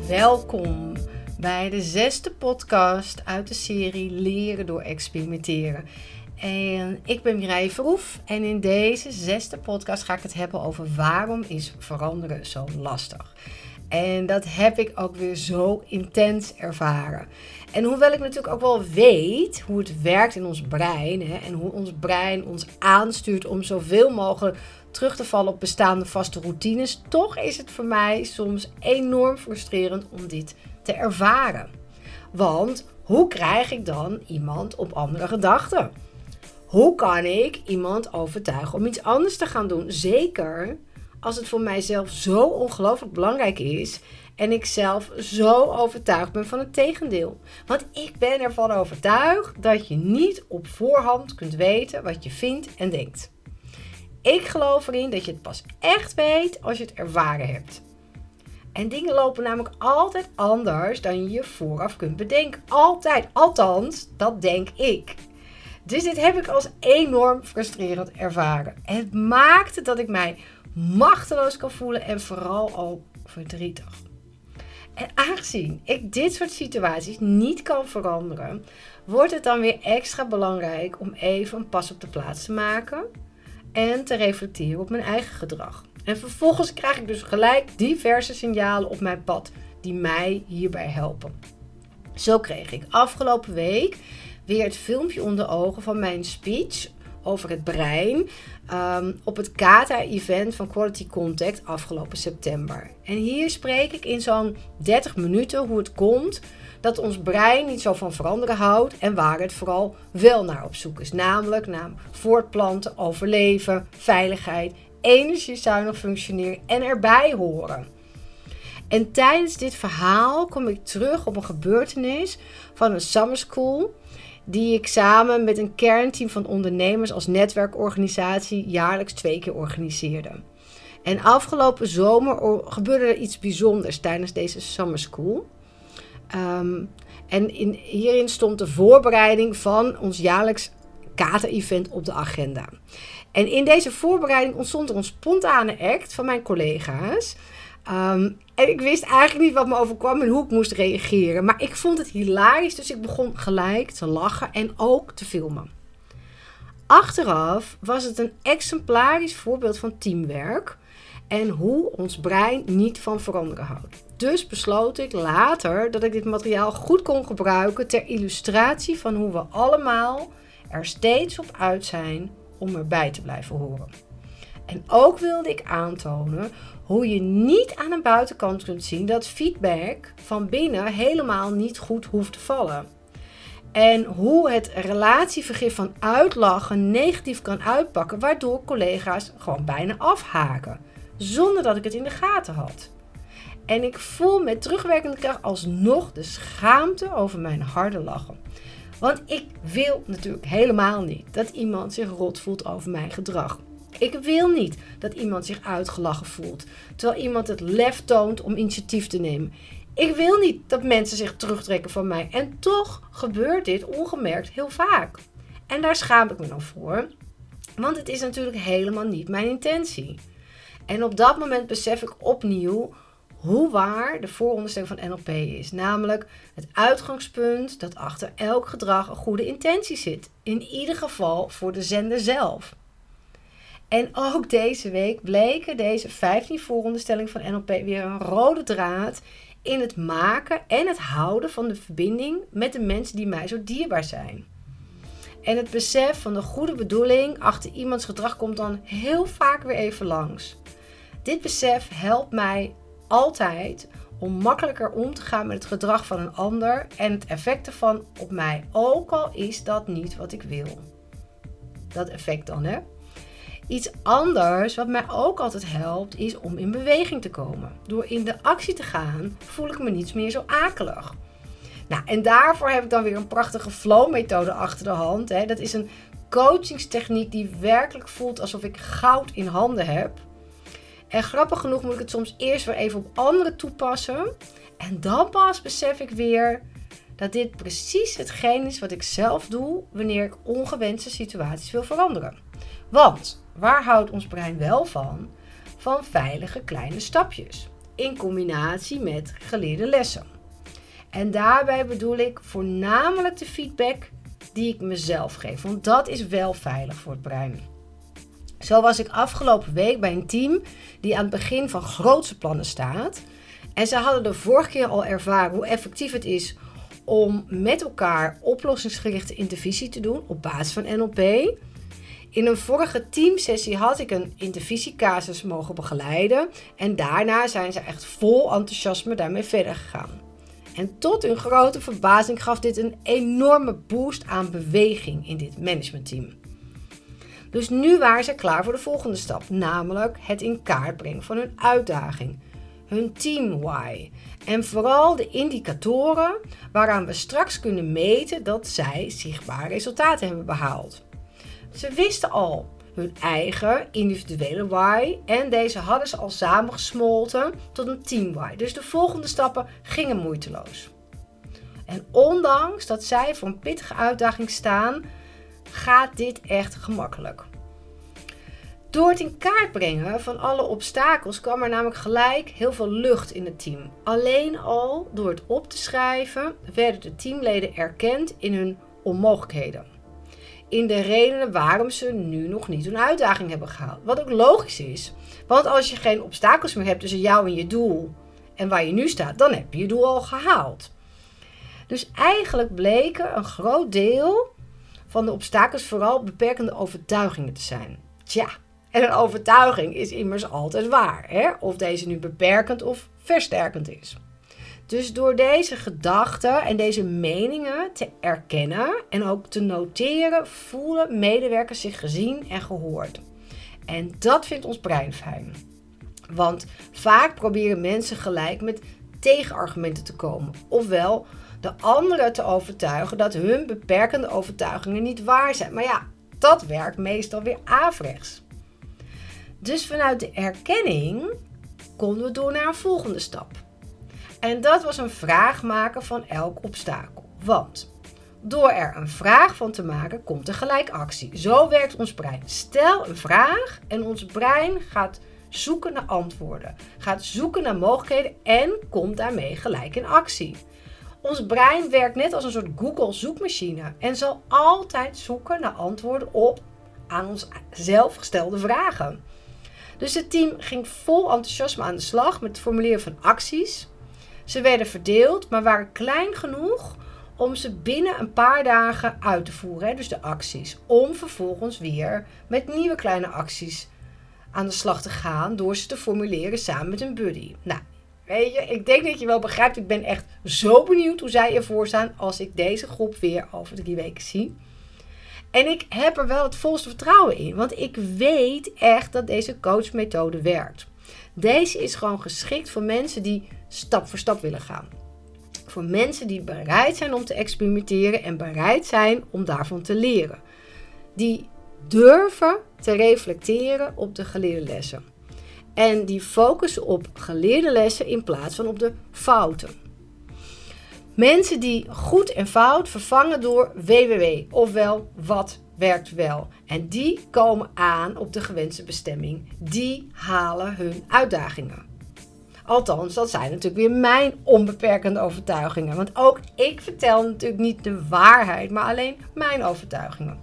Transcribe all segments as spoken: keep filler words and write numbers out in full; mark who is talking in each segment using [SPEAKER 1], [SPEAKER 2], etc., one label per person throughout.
[SPEAKER 1] Welkom bij de zesde podcast uit de serie Leren door Experimenteren. En ik ben Mireille Verhoef en in deze zesde podcast ga ik het hebben over waarom is veranderen zo lastig. En dat heb ik ook weer zo intens ervaren. En hoewel ik natuurlijk ook wel weet hoe het werkt in ons brein, hè, en hoe ons brein ons aanstuurt om zoveel mogelijk terug te vallen op bestaande vaste routines, toch is het voor mij soms enorm frustrerend om dit te ervaren. Want hoe krijg ik dan iemand op andere gedachten? Hoe kan ik iemand overtuigen om iets anders te gaan doen? Zeker als het voor mijzelf zo ongelooflijk belangrijk is en ik zelf zo overtuigd ben van het tegendeel. Want ik ben ervan overtuigd dat je niet op voorhand kunt weten wat je vindt en denkt. Ik geloof erin dat je het pas echt weet als je het ervaren hebt. En dingen lopen namelijk altijd anders dan je je vooraf kunt bedenken. Altijd. Althans, dat denk ik. Dus dit heb ik als enorm frustrerend ervaren. En het maakte dat ik mij machteloos kan voelen en vooral al verdrietig. En aangezien ik dit soort situaties niet kan veranderen, wordt het dan weer extra belangrijk om even een pas op de plaats te maken en te reflecteren op mijn eigen gedrag. En vervolgens krijg ik dus gelijk diverse signalen op mijn pad die mij hierbij helpen. Zo kreeg ik afgelopen week weer het filmpje onder ogen van mijn speech over het brein um, op het Kata-event van Quality Contact afgelopen september. En hier spreek ik in zo'n dertig minuten hoe het komt dat ons brein niet zo van veranderen houdt en waar het vooral wel naar op zoek is. Namelijk naar voortplanten, overleven, veiligheid, energiezuinig functioneren en erbij horen. En tijdens dit verhaal kom ik terug op een gebeurtenis van een summer school die ik samen met een kernteam van ondernemers als netwerkorganisatie jaarlijks twee keer organiseerde. En afgelopen zomer gebeurde er iets bijzonders tijdens deze summer school. Um, en in, hierin stond de voorbereiding van ons jaarlijks Kata-event op de agenda. En in deze voorbereiding ontstond er een spontane act van mijn collega's. Um, en ik wist eigenlijk niet wat me overkwam en hoe ik moest reageren. Maar ik vond het hilarisch, dus ik begon gelijk te lachen en ook te filmen. Achteraf was het een exemplarisch voorbeeld van teamwerk en hoe ons brein niet van veranderen houdt. Dus besloot ik later dat ik dit materiaal goed kon gebruiken ter illustratie van hoe we allemaal er steeds op uit zijn om erbij te blijven horen. En ook wilde ik aantonen hoe je niet aan de buitenkant kunt zien dat feedback van binnen helemaal niet goed hoeft te vallen. En hoe het relatievergif van uitlachen negatief kan uitpakken, waardoor collega's gewoon bijna afhaken, zonder dat ik het in de gaten had. En ik voel met terugwerkende kracht alsnog de schaamte over mijn harde lachen. Want ik wil natuurlijk helemaal niet dat iemand zich rot voelt over mijn gedrag. Ik wil niet dat iemand zich uitgelachen voelt, terwijl iemand het lef toont om initiatief te nemen. Ik wil niet dat mensen zich terugtrekken van mij. En toch gebeurt dit ongemerkt heel vaak. En daar schaam ik me dan voor, want het is natuurlijk helemaal niet mijn intentie. En op dat moment besef ik opnieuw hoe waar de vooronderstelling van N L P is. Namelijk het uitgangspunt dat achter elk gedrag een goede intentie zit. In ieder geval voor de zender zelf. En ook deze week bleken deze vijftien vooronderstellingen van N L P weer een rode draad in het maken en het houden van de verbinding met de mensen die mij zo dierbaar zijn. En het besef van de goede bedoeling achter iemands gedrag komt dan heel vaak weer even langs. Dit besef helpt mij altijd om makkelijker om te gaan met het gedrag van een ander en het effect ervan op mij, ook al is dat niet wat ik wil. Dat effect dan, hè? Iets anders wat mij ook altijd helpt is om in beweging te komen. Door in de actie te gaan voel ik me niets meer zo akelig. Nou, en daarvoor heb ik dan weer een prachtige flow-methode achter de hand. Hè. Dat is een coachingstechniek die werkelijk voelt alsof ik goud in handen heb. En grappig genoeg moet ik het soms eerst weer even op anderen toepassen. En dan pas besef ik weer dat dit precies hetgeen is wat ik zelf doe wanneer ik ongewenste situaties wil veranderen. Want waar houdt ons brein wel van? Van veilige kleine stapjes. in combinatie met geleerde lessen. En daarbij bedoel ik voornamelijk de feedback die ik mezelf geef, want dat is wel veilig voor het brein. Zo was ik afgelopen week bij een team die aan het begin van grootse plannen staat. En ze hadden de vorige keer al ervaren hoe effectief het is om met elkaar oplossingsgerichte intervisie te doen op basis van N L P. In een vorige teamsessie had ik een intervisiecasus mogen begeleiden. En daarna zijn ze echt vol enthousiasme daarmee verder gegaan. En tot hun grote verbazing gaf dit een enorme boost aan beweging in dit managementteam. Dus nu waren ze klaar voor de volgende stap, namelijk het in kaart brengen van hun uitdaging, hun team why en vooral de indicatoren waaraan we straks kunnen meten dat zij zichtbare resultaten hebben behaald. Ze wisten al hun eigen individuele why en deze hadden ze al samengesmolten tot een team why. Dus de volgende stappen gingen moeiteloos. En ondanks dat zij voor een pittige uitdaging staan, gaat dit echt gemakkelijk. Door het in kaart brengen van alle obstakels kwam er namelijk gelijk heel veel lucht in het team. Alleen al door het op te schrijven werden de teamleden erkend in hun onmogelijkheden. In de redenen waarom ze nu nog niet hun uitdaging hebben gehaald. Wat ook logisch is. Want als je geen obstakels meer hebt tussen jou en je doel en waar je nu staat, dan heb je je doel al gehaald. Dus eigenlijk bleken een groot deel van de obstakels vooral beperkende overtuigingen te zijn. Tja, en een overtuiging is immers altijd waar. Hè? Of deze nu beperkend of versterkend is. Dus door deze gedachten en deze meningen te erkennen en ook te noteren, voelen medewerkers zich gezien en gehoord. En dat vindt ons brein fijn. Want vaak proberen mensen gelijk met tegenargumenten te komen. Ofwel de anderen te overtuigen dat hun beperkende overtuigingen niet waar zijn. Maar ja, dat werkt meestal weer averechts. Dus vanuit de erkenning konden we door naar een volgende stap. En dat was een vraag maken van elk obstakel. Want door er een vraag van te maken, komt er gelijk actie. Zo werkt ons brein. Stel een vraag en ons brein gaat zoeken naar antwoorden. Gaat zoeken naar mogelijkheden en komt daarmee gelijk in actie. Ons brein werkt net als een soort Google zoekmachine en zal altijd zoeken naar antwoorden op aan ons zelf gestelde vragen. Dus het team ging vol enthousiasme aan de slag met het formuleren van acties. Ze werden verdeeld, maar waren klein genoeg om ze binnen een paar dagen uit te voeren. Hè, dus de acties. Om vervolgens weer met nieuwe kleine acties aan de slag te gaan door ze te formuleren samen met een buddy. Nou, weet je, ik denk dat je wel begrijpt. Ik ben echt zo benieuwd hoe zij ervoor staan als ik deze groep weer over drie weken zie. En ik heb er wel het volste vertrouwen in. Want ik weet echt dat deze coachmethode werkt. Deze is gewoon geschikt voor mensen die stap voor stap willen gaan. Voor mensen die bereid zijn om te experimenteren en bereid zijn om daarvan te leren. Die durven te reflecteren op de geleerde lessen. En die focussen op geleerde lessen in plaats van op de fouten. Mensen die goed en fout vervangen door W W W, ofwel wat werkt wel. En die komen aan op de gewenste bestemming. Die halen hun uitdagingen. Althans, dat zijn natuurlijk weer mijn onbeperkende overtuigingen. Want ook ik vertel natuurlijk niet de waarheid, maar alleen mijn overtuigingen.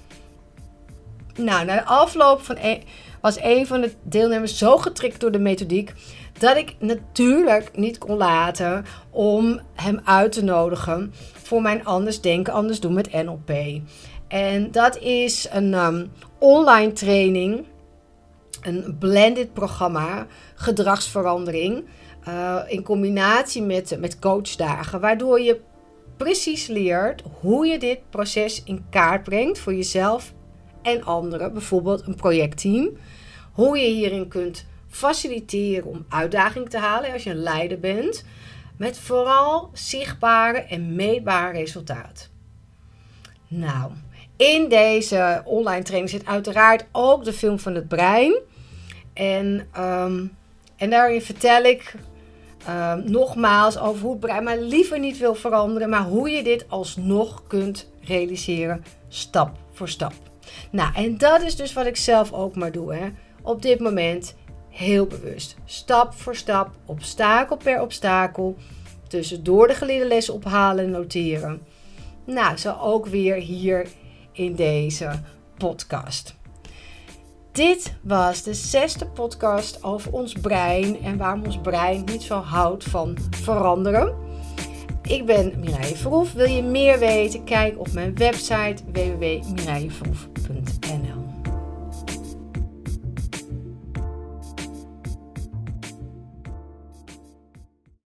[SPEAKER 1] Nou, na de afloop van een, was een van de deelnemers zo getriggerd door de methodiek dat ik natuurlijk niet kon laten om hem uit te nodigen voor mijn Anders Denken, Anders Doen met N L P. En dat is een um, online training, een blended programma, gedragsverandering, uh, in combinatie met, met coachdagen, waardoor je precies leert hoe je dit proces in kaart brengt voor jezelf en anderen, bijvoorbeeld een projectteam. Hoe je hierin kunt faciliteren om uitdaging te halen als je een leider bent, met vooral zichtbare en meetbare resultaat. Nou, in deze online training zit uiteraard ook de film van het brein. En, um, en daarin vertel ik uh, nogmaals over hoe het brein maar liever niet wil veranderen, maar hoe je dit alsnog kunt realiseren, stap voor stap. Nou, en dat is dus wat ik zelf ook maar doe. Hè. Op dit moment heel bewust. Stap voor stap, obstakel per obstakel. Tussendoor de geleerde lessen ophalen en noteren. Nou, zo ook weer hier in deze podcast. Dit was de zesde podcast over ons brein en waarom ons brein niet zo houdt van veranderen. Ik ben Mireille Verhoef. Wil je meer weten? Kijk op mijn website w w w punt mireille verhoef punt n l.